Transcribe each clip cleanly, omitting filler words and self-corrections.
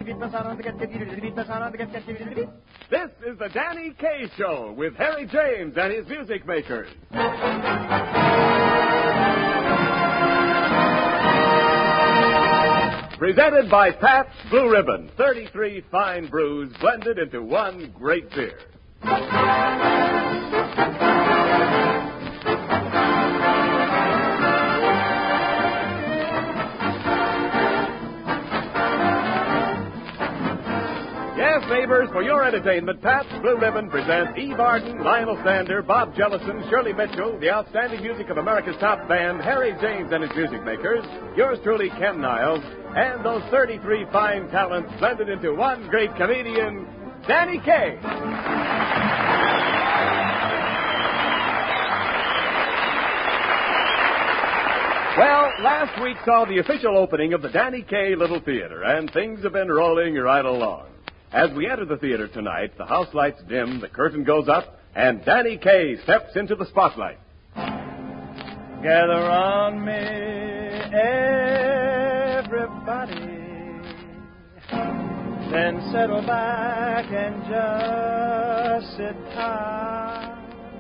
This is the Danny Kaye Show with Harry James and his music makers. Presented by Pabst Blue Ribbon, 33 fine brews blended into one great beer. Yes, neighbors, for your entertainment, Pabst Blue Ribbon presents Eve Arden, Lionel Sander, Bob Jellison, Shirley Mitchell, the outstanding music of America's top band, Harry James and his music makers, yours truly, Ken Niles, and those 33 fine talents blended into one great comedian, Danny Kaye. Well, last week saw the official opening of the Danny Kaye Little Theater, and things have been rolling right along. As we enter the theater tonight, the house lights dim, the curtain goes up, and Danny Kaye steps into the spotlight. Gather round me, everybody, then settle back and just sit tight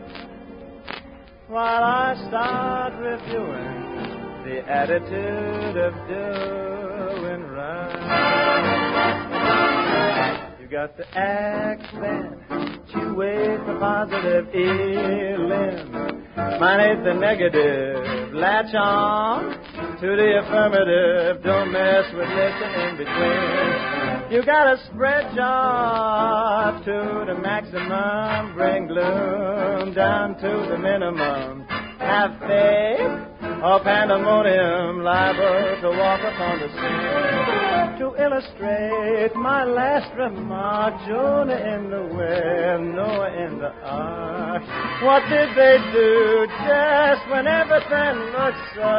while I start reviewing the attitude of doing right. You got the accent, you wait for positive feeling. Mine is the negative. Latch on to the affirmative. Don't mess with listen in between. You gotta spread joy to the maximum. Bring gloom down to the minimum. Have faith or pandemonium, liable to walk upon the scene. To illustrate my last remark, Jonah in the well, Noah in the ark. What did they do just when everything looked so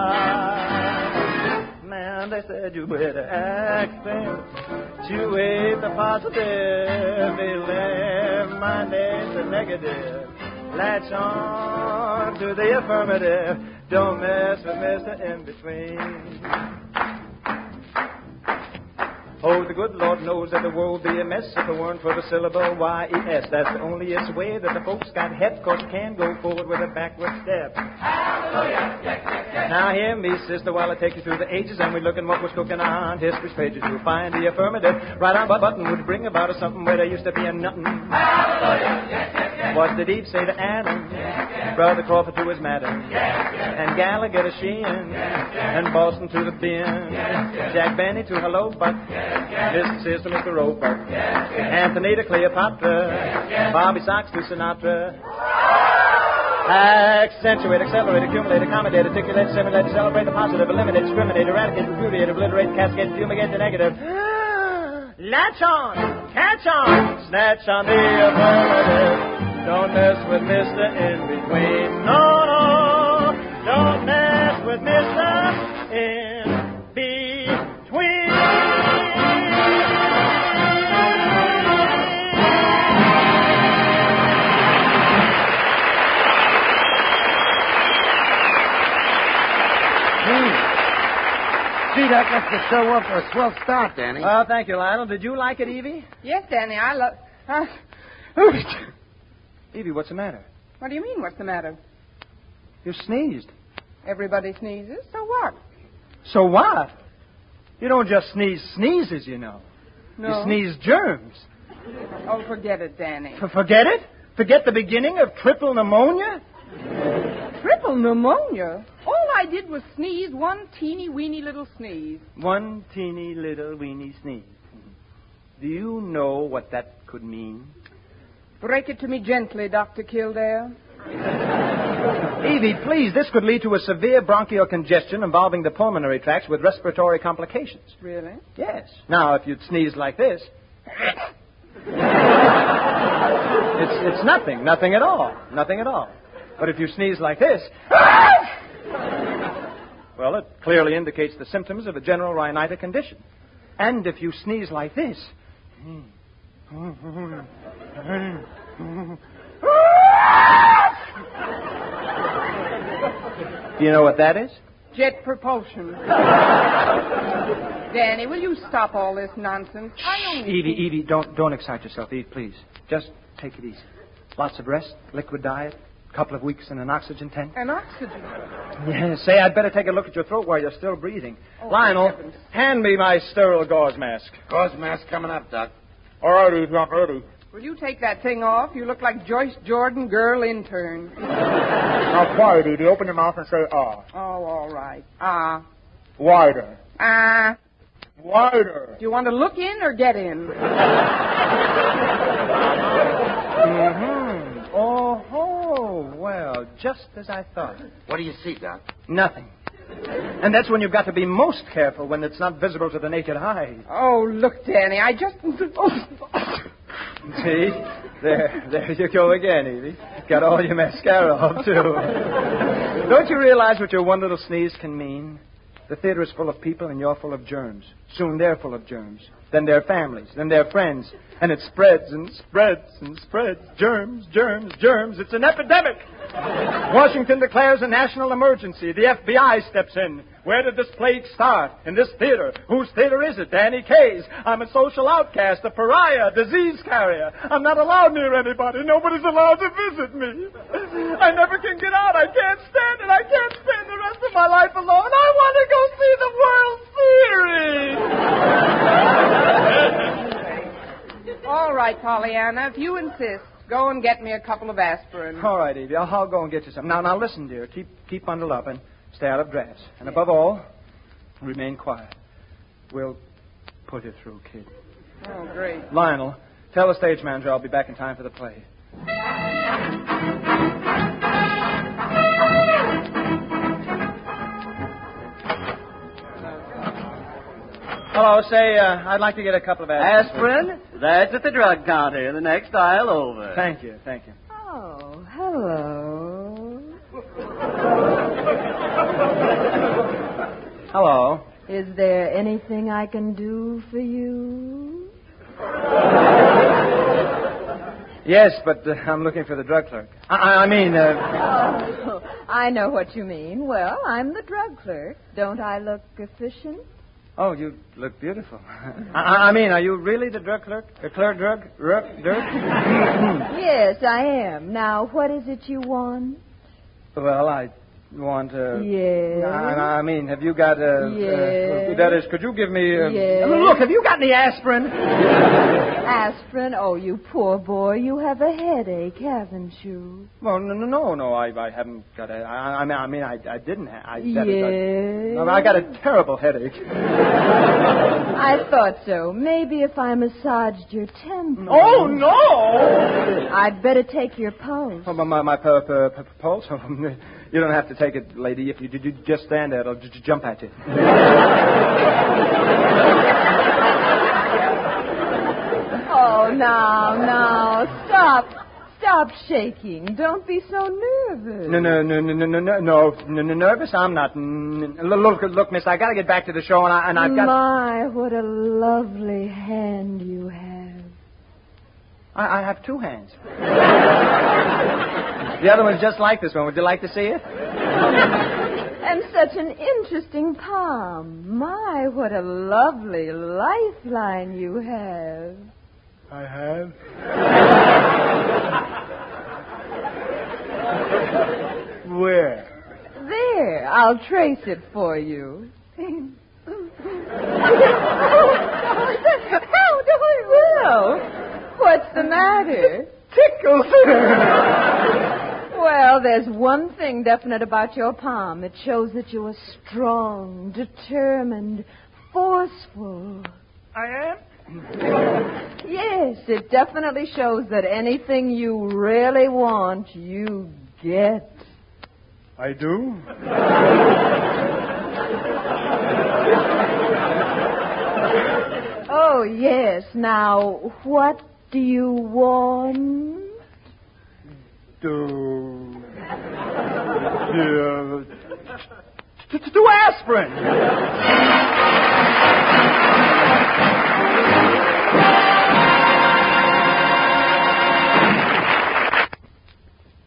dark? Man, they said you better act things. You ain't the positive, feeling. My name's the negative. Latch on to the affirmative. Don't mess with Mr. In-Between. Oh, the good Lord knows that the world would be a mess if it weren't for the syllable Y-E-S. That's the onlyest way that the folks got hep, 'cause you can't go forward with a backward step. Hallelujah! Yes, yes, yes. Now hear me, sister, while I take you through the ages and we look at what was cooking on history's pages. You'll find the affirmative right on the button would bring about us something where there used to be a nothing. Hallelujah! Yes, yes, yes. What did Eve say to Adam? Yes, yes. Brother Crawford to his madam. Yes, yes. And Gallagher to Sheehan. Yes, yes. And Boston to the bin. Yes, yes. Jack Benny to Hello Buck. Yes. Mr. Sears to Mr. Roebuck. Yes, yes. Anthony to Cleopatra. Yes, yes. Bobby Sox to Sinatra. Accentuate, accelerate, accumulate, accommodate, articulate, simulate, celebrate the positive, eliminate, discriminate, eradicate, repudiate, obliterate, cascade, fumigate the negative. Latch on, catch on, snatch on the affirmative. Don't mess with Mr. In-Between. No, no, don't mess with Mr. In-Between. Gee, that gets the show up for a swell start, Danny. Oh, thank you, Lionel. Did you like it, Evie? Yes, Danny, I love... Evie, what's the matter? What do you mean, what's the matter? You sneezed. Everybody sneezes, so what? So what? You don't just sneeze sneezes, you know. No. You sneeze germs. Oh, forget it, Danny. Forget it? Forget the beginning of triple pneumonia? Triple pneumonia? All I did was sneeze one teeny-weeny little sneeze. One teeny little weeny sneeze. Do you know what that could mean? Break it to me gently, Dr. Kildare. Evie, please, this could lead to a severe bronchial congestion involving the pulmonary tracts with respiratory complications. Really? Yes. Now, if you'd sneeze like this... it's nothing at all. Nothing at all. But if you sneeze like this... well, it clearly indicates the symptoms of a general rhinitis condition. And if you sneeze like this... Do you know what that is? Jet propulsion. Danny, will you stop all this nonsense? Edie, don't excite yourself, Edie, please. Just take it easy. Lots of rest, liquid diet, a couple of weeks in an oxygen tent. An oxygen? Yeah, say, I'd better take a look at your throat while you're still breathing. Oh, Lionel, hand me my sterile gauze mask. Gauze mask coming up, Doc. All right, Doc, ready. Will you take that thing off? You look like Joyce Jordan, girl intern. Now, quiet, Edie. Open your mouth and say, ah. Oh, all right. Ah. Wider. Ah. Wider. Do you want to look in or get in? Mm-hmm. Oh, well, just as I thought. What do you see, Doc? Nothing. And that's when you've got to be most careful, when it's not visible to the naked eye. Oh, look, Danny, I just... See? There you go again, Evie. Got all your mascara off, too. Don't you realize what your one little sneeze can mean? The theater is full of people, and you're full of germs. Soon they're full of germs. Then their families. Then their friends. And it spreads and spreads and spreads. Germs, germs, germs. It's an epidemic. Washington declares a national emergency. The FBI steps in. Where did this plague start? In this theater. Whose theater is it? Danny Kaye's. I'm a social outcast, a pariah, a disease carrier. I'm not allowed near anybody. Nobody's allowed to visit me. I never can get out. I can't stand it. I can't spend the rest of my life alone. I want to go see the World Series. All right, Pollyanna, if you insist, go and get me a couple of aspirin. All right, Evie. I'll go and get you some. Now, listen, dear. Keep bundled up and stay out of drafts. And above all, remain quiet. We'll put it through, kid. Oh, great. Lionel, tell the stage manager I'll be back in time for the play. Hello, say, I'd like to get a couple of aspirin. Aspirin? That's at the drug counter, the next aisle over. Thank you. Oh, hello. Hello. Is there anything I can do for you? Yes, but I'm looking for the drug clerk. I mean... Oh, I know what you mean. Well, I'm the drug clerk. Don't I look efficient? Oh, you look beautiful. I mean, are you really the drug clerk? The clerk drug? Yes, I am. Now, what is it you want? Well, I want to... Yes. I mean, have you got a... Yes. That is, could you give me... Yes. Look, have you got any aspirin? Aspirin? Oh, you poor boy. You have a headache, haven't you? Well, no. I haven't got a... I didn't have... Yes. I got a terrible headache. I thought so. Maybe if I massaged your temple. Oh, no! I'd better take your pulse. Oh, my pulse? You don't have to take it, lady. If you just stand there, it'll jump at you. Oh, now, stop shaking. Don't be so nervous. No, nervous? I'm not. Look, miss, I got to get back to the show, and I've got... My, what a lovely hand you have. I have two hands. The other one's just like this one. Would you like to see it? And such an interesting palm. My, what a lovely lifeline you have. I have. Where? There, I'll trace it for you. Well, what's the matter? Tickles. Well, there's one thing definite about your palm. It shows that you are strong, determined, forceful. I am? Yes, it definitely shows that anything you really want, you get. I do? Oh, yes. Now, what do you want? Do aspirin.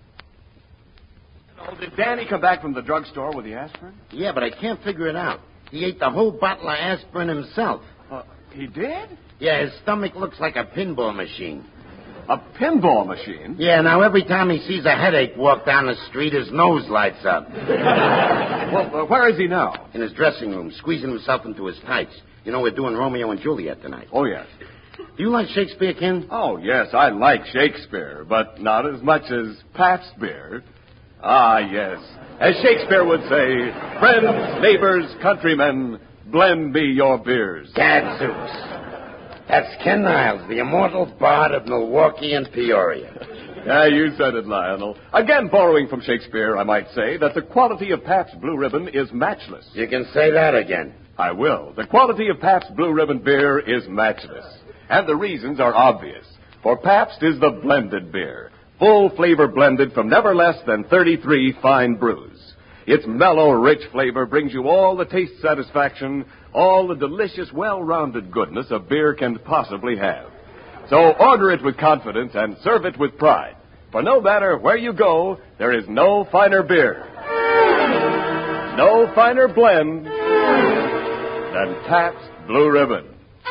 Did Danny come back from the drugstore with the aspirin? Yeah, but I can't figure it out. He ate the whole bottle of aspirin himself. He did? Yeah, his stomach looks like a pinball machine. A pinball machine? Yeah, now every time he sees a headache walk down the street, his nose lights up. Well, where is he now? In his dressing room, squeezing himself into his tights. You know, we're doing Romeo and Juliet tonight. Oh, yes. Do you like Shakespeare, Ken? Oh, yes, I like Shakespeare, but not as much as Pabst beer. Ah, yes. As Shakespeare would say, friends, neighbors, countrymen, blend me your beers. Gadzooks. That's Ken Niles, the immortal bard of Milwaukee and Peoria. Yeah, you said it, Lionel. Again, borrowing from Shakespeare, I might say that the quality of Pabst Blue Ribbon is matchless. You can say that again. I will. The quality of Pabst Blue Ribbon beer is matchless. And the reasons are obvious. For Pabst is the blended beer. Full flavor blended from never less than 33 fine brews. Its mellow, rich flavor brings you all the taste satisfaction, all the delicious, well-rounded goodness a beer can possibly have. So order it with confidence and serve it with pride. For no matter where you go, there is no finer beer, no finer blend than Pabst Blue Ribbon.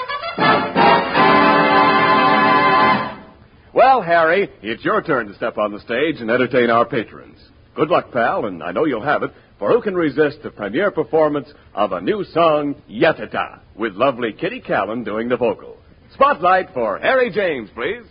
Well, Harry, it's your turn to step on the stage and entertain our patrons. Good luck, pal, and I know you'll have it, for who can resist the premiere performance of a new song, Yatata, with lovely Kitty Callan doing the vocal. Spotlight for Harry James, please.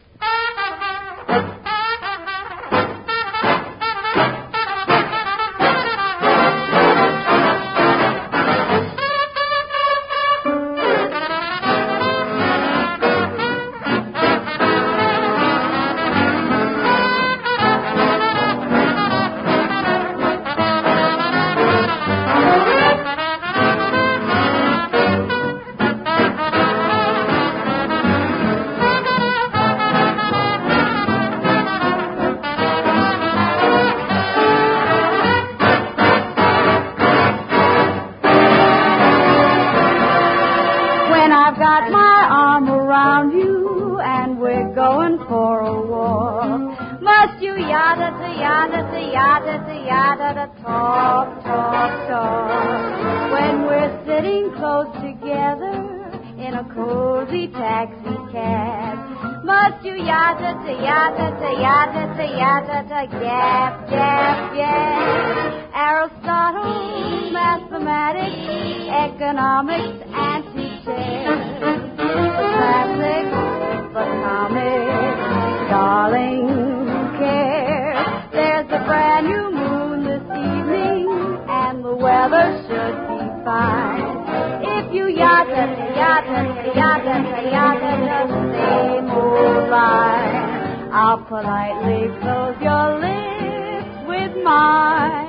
Talk, talk, talk. When we're sitting close together in a cozy taxi cab, must you yada, yada, yada, yada, gap, gap, gap. Aristotle, mathematics, economics, anti-chess. The classics, the comics, darling, care. There's a brand new moon this evening, and the weather should be fine. If you yada, yada, yada, yada, the same old line, I'll politely close your lips with mine.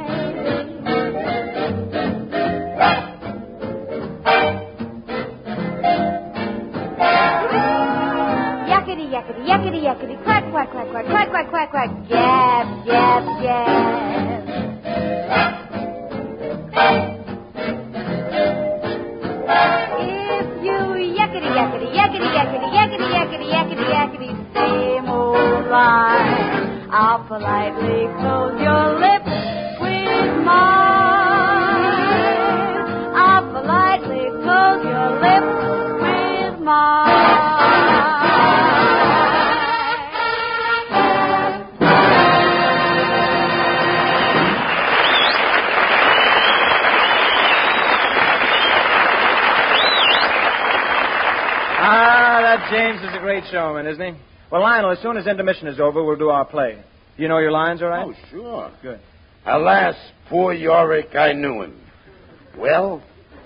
Yakety, yakety, yakety, yakety, quack, quack, quack, quack, quack, quack, quack, quack, gab, gab, gab. If you yakety, yakety, yakety, yakety, yakety, yakety, yakety, yakety, same old line, I'll politely close your lips with mine. I'll politely close your lips with mine. James is a great showman, isn't he? Well, Lionel, as soon as intermission is over, we'll do our play. You know your lines, all right? Oh, sure. Good. Alas, poor Yorick, I knew him. Well?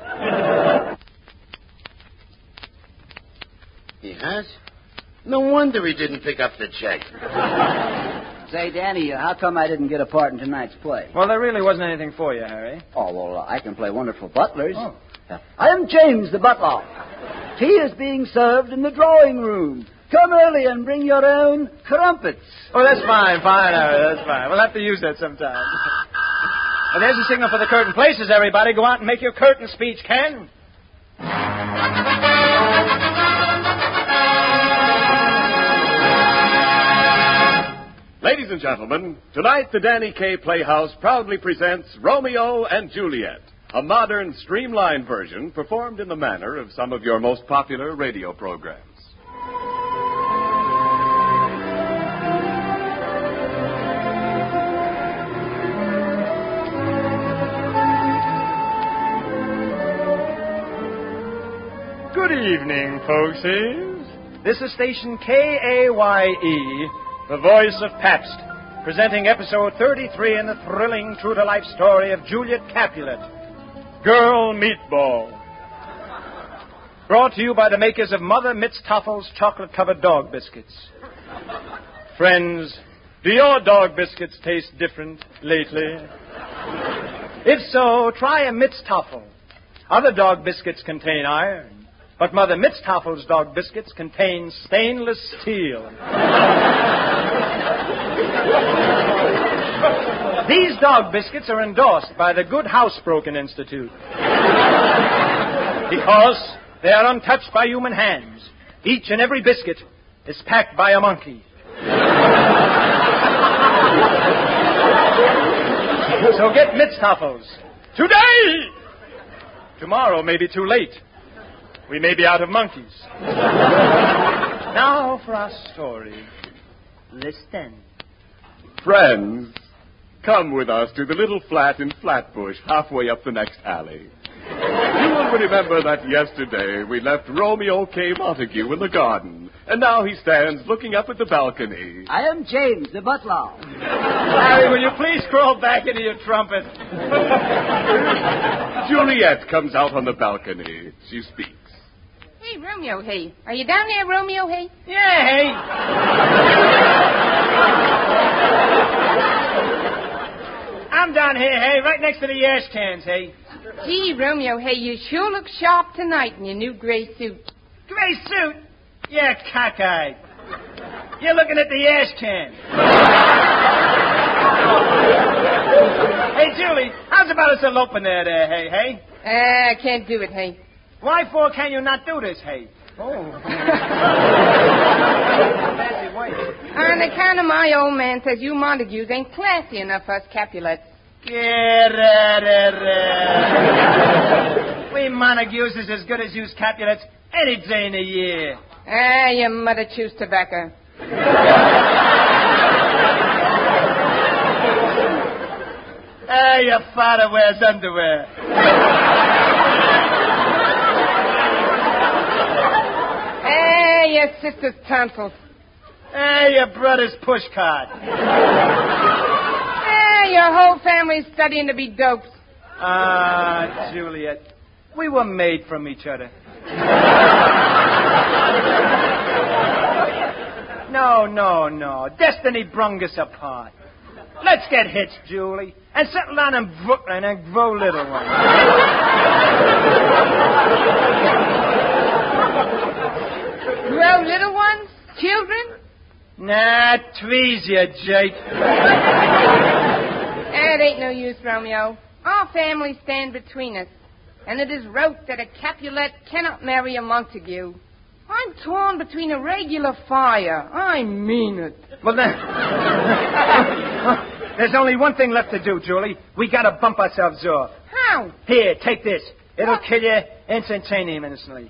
He has? No wonder he didn't pick up the check. Say, Danny, how come I didn't get a part in tonight's play? Well, there really wasn't anything for you, Harry. Oh, well, I can play wonderful butlers. Oh. I am James the butler. Tea is being served in the drawing room. Come early and bring your own crumpets. Oh, that's fine, Harry, that's fine. We'll have to use that sometime. Well, there's the signal for the curtain. Places, everybody. Go out and make your curtain speech, Ken. Ladies and gentlemen, tonight the Danny Kaye Playhouse proudly presents Romeo and Juliet, a modern, streamlined version performed in the manner of some of your most popular radio programs. Good evening, folksies. This is station KAYE, the voice of Pabst, presenting episode 33 in the thrilling true-to-life story of Juliet Capulet, Girl Meatball. Brought to you by the makers of Mother Mitztoffel's chocolate-covered dog biscuits. Friends, do your dog biscuits taste different lately? If so, try a Mitztoffel. Other dog biscuits contain iron, but Mother Mitztoffel's dog biscuits contain stainless steel. These dog biscuits are endorsed by the Good Housebroken Institute because they are untouched by human hands. Each and every biscuit is packed by a monkey. So get Mitztoffels today. Tomorrow may be too late. We may be out of monkeys. Now for our story. Listen. Friends, come with us to the little flat in Flatbush, halfway up the next alley. You will remember that yesterday we left Romeo K. Montague in the garden, and now he stands looking up at the balcony. I am James, the butler. Harry, will you please crawl back into your trumpet? Juliet comes out on the balcony. She speaks. Hey, Romeo, hey. Are you down there, Romeo, hey? Yeah, hey. I'm down here, hey, right next to the ash cans, hey. Gee, Romeo, hey, you sure look sharp tonight in your new gray suit. Gray suit? Yeah, cockeyed. You're looking at the ash can. Hey, Julie, how's about us eloping there, hey, hey? I can't do it, hey. Why for can you not do this, hey? Oh. On account of my old man says you Montagues ain't classy enough for us Capulets. We Montagues is as good as you Capulets any day in the year. Your mother chews tobacco. Your father wears underwear. Your sister's tonsils. Your brother's push cart. Your whole family's studying to be dopes. Juliet, we were made from each other. No. Destiny brung us apart. Let's get hitched, Julie, and settle down in Brooklyn and grow little ones. Grow little ones? Children? Nah, trees, you jake. It ain't no use, Romeo. Our families stand between us, and it is wrote that a Capulet cannot marry a Montague. I'm torn between a regular fire. I mean it. Well, then... There's only one thing left to do, Julie. We gotta bump ourselves off. How? Here, take this. It'll kill you instantaneously.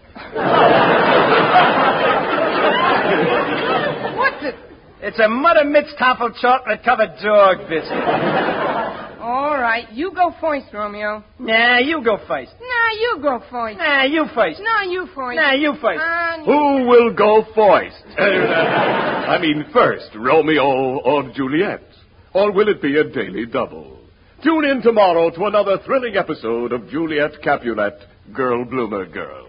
What's it? It's a Mother Mitztoffel chocolate-covered dog biscuit. All right, you go first, Romeo. Nah, you go first. Nah, you go first. Nah, you first. Nah, you first. Nah, you first. Who will go first? I mean, first, Romeo or Juliet? Or will it be a daily double? Tune in tomorrow to another thrilling episode of Juliet Capulet, Girl Bloomer Girl.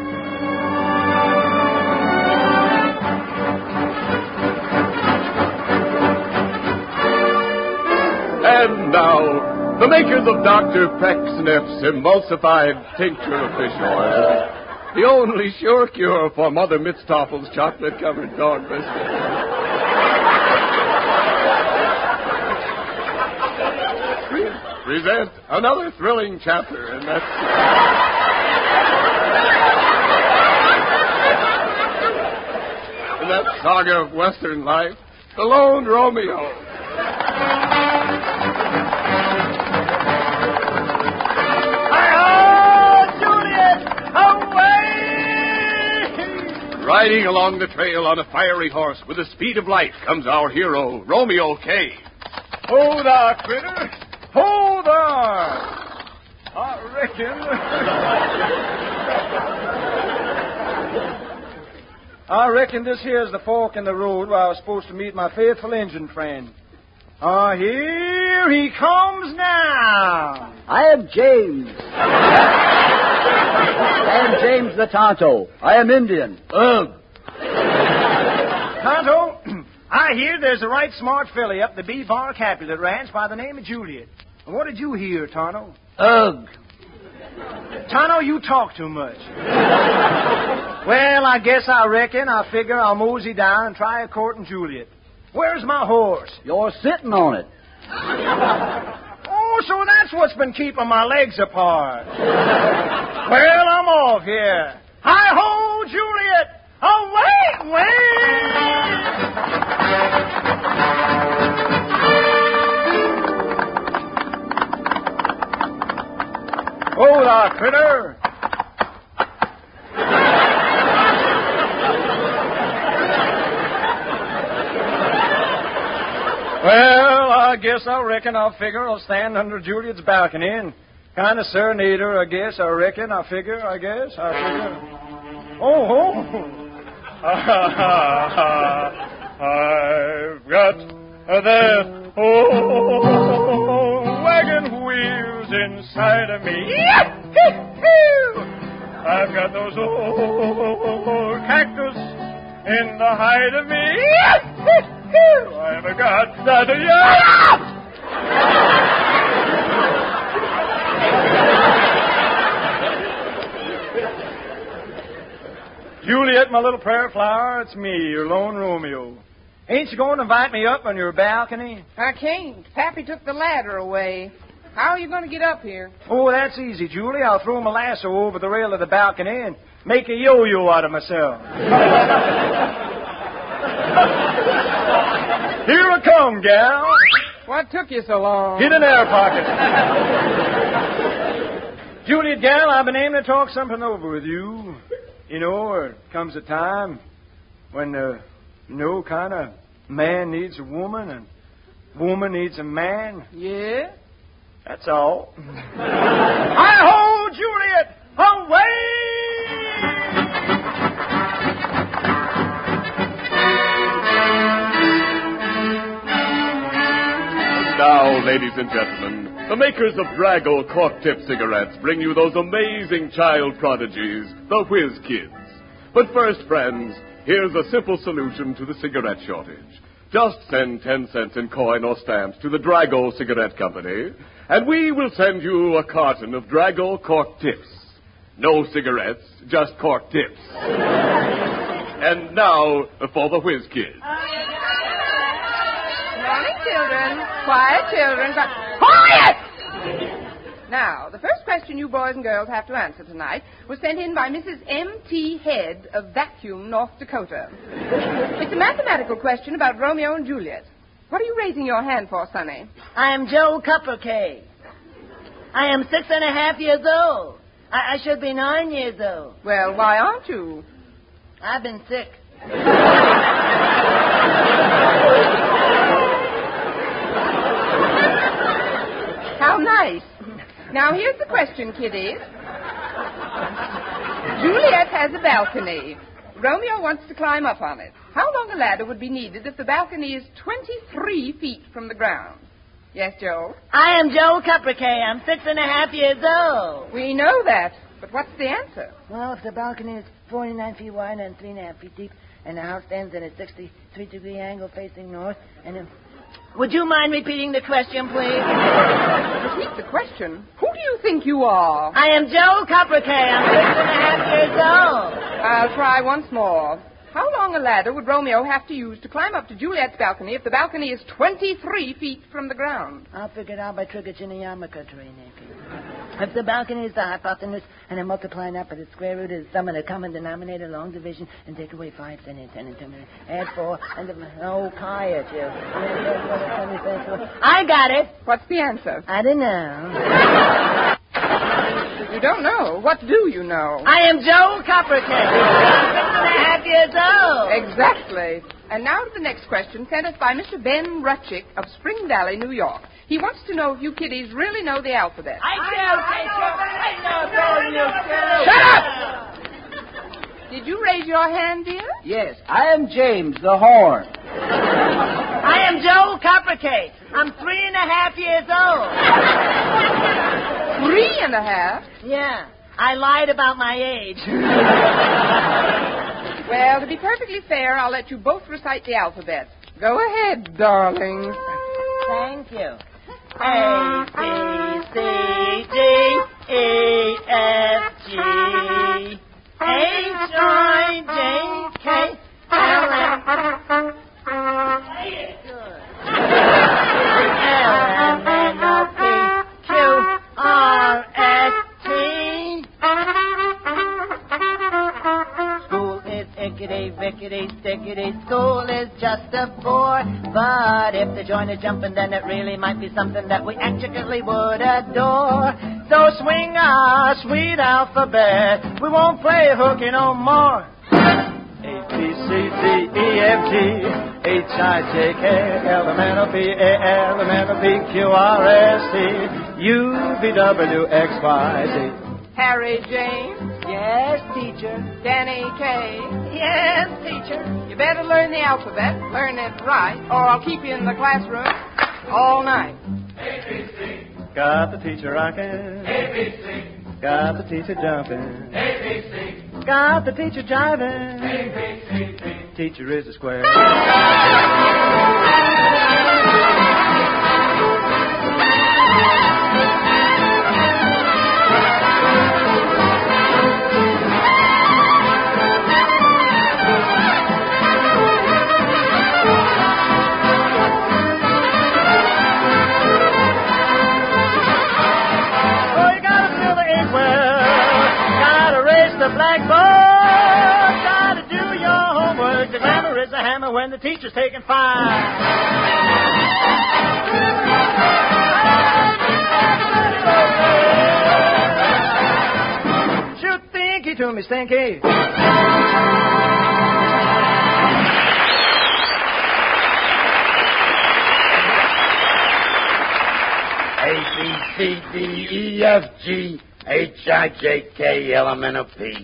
And now, the makers of Dr. Pecksniff's emulsified tincture of fish oil, the only sure cure for Mother Mitztoffel's chocolate-covered dog biscuit. Present another thrilling chapter in that saga of Western life, The Lone Romeo. Riding along the trail on a fiery horse with the speed of light comes our hero, Romeo K. Hold there, critter. Hold there. I reckon this here's the fork in the road where I was supposed to meet my faithful engine friend. Here he comes now. I am James. I am James the Tonto. I am Indian. Ugh. Tonto, I hear there's a right smart filly up the B-Bar Capulet Ranch by the name of Juliet. What did you hear, Tonto? Ugh. Tonto, you talk too much. Well, I guess I figure I'll mosey down and try a courting Juliet. Where's my horse? You're sitting on it. Oh, so that's what's been keeping my legs apart. Well, I'm off here. Hi-ho, Juliet! Away, away! Oh, there, critter! Well, I guess I'll figure I'll stand under Juliet's balcony and kind of serenade her, I guess. I figure. Oh. I've got that wagon wheels inside of me. I've got those old cactus in the hide of me. I've got that. Juliet, my little prayer flower, it's me, your lone Romeo. Ain't you going to invite me up on your balcony? I can't. Pappy took the ladder away. How are you going to get up here? Oh, that's easy, Julie. I'll throw my lasso over the rail of the balcony and make a yo-yo out of myself. Here I come, gal. What took you so long? Get in there, pocket. Juliet, gal, I've been aiming to talk something over with you. You know, there comes a time when, kind of man needs a woman and woman needs a man. Yeah? That's all. Hi-ho, Juliet! Away! Now, ladies and gentlemen, the makers of Drago Cork Tip cigarettes bring you those amazing child prodigies, the Whiz Kids. But first, friends, here's a simple solution to the cigarette shortage. Just send 10 cents in coin or stamps to the Drago Cigarette Company, and we will send you a carton of Drago Cork Tips. No cigarettes, just cork tips. And now for the Whiz Kids. Morning, children. Quiet, children. Quiet! Now, the first question you boys and girls have to answer tonight was sent in by Mrs. M.T. Head of Vacuum, North Dakota. It's a mathematical question about Romeo and Juliet. What are you raising your hand for, Sonny? I am Joe Cuppercake. I am 6.5 years old. I should be 9 years old. Well, why aren't you? I've been sick. How nice. Now, here's the question, kiddies. Juliet has a balcony. Romeo wants to climb up on it. How long a ladder would be needed if the balcony is 23 feet from the ground? Yes, Joe? I am Joe Cuppercake. I'm 6.5 years old. We know that, but what's the answer? Well, if the balcony is 49 feet wide and 3.5 feet deep, and the house stands at a 63-degree angle facing north, and... Would you mind repeating the question, please? Repeat the question? Who do you think you are? I am Joe Cuppercake. I'm 6.5 years old. I'll try once more. How long a ladder would Romeo have to use to climb up to Juliet's balcony if the balcony is 23 feet from the ground? I'll figure it out by trigonometric trigonometry. If the balcony is the hypotenuse and I'm multiplying up by the square root of the sum of the common denominator, long division, and take away 5, 10, and 10, and 10, add 4, and quiet, you. I got it. What's the answer? I don't know. You don't know. What do you know? I am Joe Cuppercake. I'm years old. Exactly. And now to the next question, sent us by Mr. Ben Rutchick of Spring Valley, New York. He wants to know if you kiddies really know the alphabet. I know. Shut up! Did you raise your hand, dear? Yes, I am James the Horn. I am Joel Coppercake. I'm 3.5 years old. 3.5? Yeah, I lied about my age. Well, to be perfectly fair, I'll let you both recite the alphabet. Go ahead, darlings. Thank you. A, B, C, D, E, F, G, H, I, J, K, L, M. L, M, N, O, P, Q, R, S, T. School is ickety, vickety, stickety. School is just a bore. But if the joint is jumping, then it really might be something that we actually would adore. So swing our sweet alphabet. We won't play hooky no more. A, B, C, D, E, F, G, H, I, J, K, L, M, N, O, P, A, L, M, N, O, P, Q, R, S, T, U, V, W, X, Y, Z. Harry James. Yes, teacher. Danny Kaye. Yes, teacher. You better learn the alphabet, learn it right, or I'll keep you in the classroom all night. ABC. Got the teacher rocking. ABC. Got the teacher jumping. ABC. Got the teacher jiving. ABC. Teacher is a square. The blackboard, gotta do your homework. The grammar is a hammer when the teacher's taking fire. Shoot the inky to me, Stinky. A, B, C, D, E, F, G, H, I, J, K, L, M, N, O, P.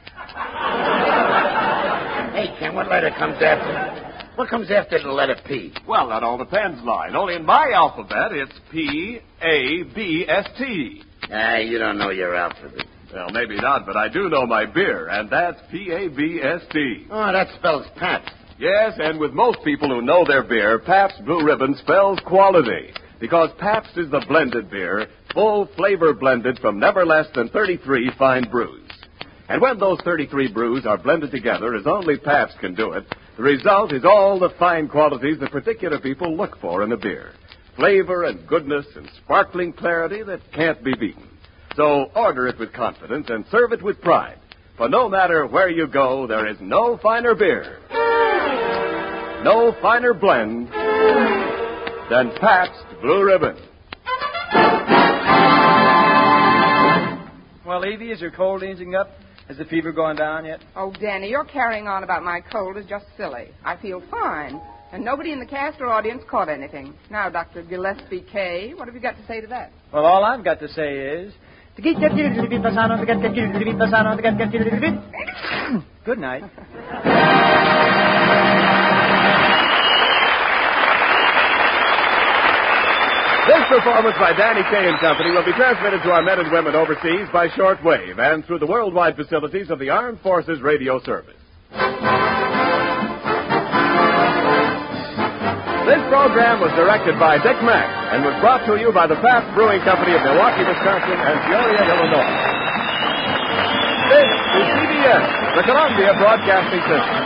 Hey, Ken, what letter comes after? What comes after the letter P? Well, that all depends, Line. Only in my alphabet, it's P-A-B-S-T. You don't know your alphabet. Well, maybe not, but I do know my beer, and that's P-A-B-S-T. Oh, that spells Pabst. Yes, and with most people who know their beer, Pabst Blue Ribbon spells quality. Because Pabst is the blended beer, full flavor blended from never less than 33 fine brews. And when those 33 brews are blended together, as only Pabst can do it, the result is all the fine qualities that particular people look for in a beer. Flavor and goodness and sparkling clarity that can't be beaten. So order it with confidence and serve it with pride. For no matter where you go, there is no finer beer, no finer blend than Pabst Blue Ribbon. Well, Evie, is your cold easing up? Has the fever gone down yet? Oh, Danny, your carrying on about my cold is just silly. I feel fine, and nobody in the cast or audience caught anything. Now, Dr. Gillespie K., what have you got to say to that? Well, all I've got to say is... Good night. This performance by Danny Kaye and Company will be transmitted to our men and women overseas by shortwave and through the worldwide facilities of the Armed Forces Radio Service. This program was directed by Dick Mack and was brought to you by the Pabst Brewing Company of Milwaukee, Wisconsin and Peoria, Illinois. This is CBS, the Columbia Broadcasting System.